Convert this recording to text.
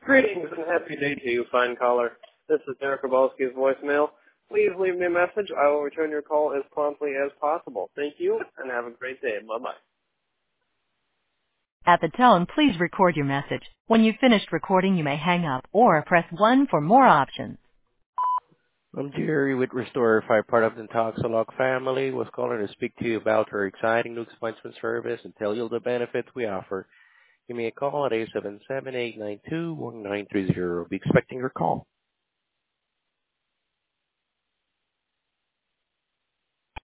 Greetings and happy day to you, fine caller. This is Derek Grabowski's voicemail. Please leave me a message. I will return your call as promptly as possible. Thank you, and have a great day. Bye-bye. At the tone, please record your message. When you've finished recording, you may hang up or press 1 for more options. I'm Jerry with Restore 5, part of the Toxalog family. Was calling to speak to you about our exciting new expansion service and tell you the benefits we offer. Give me a call at 877-892-1930. Be expecting your call.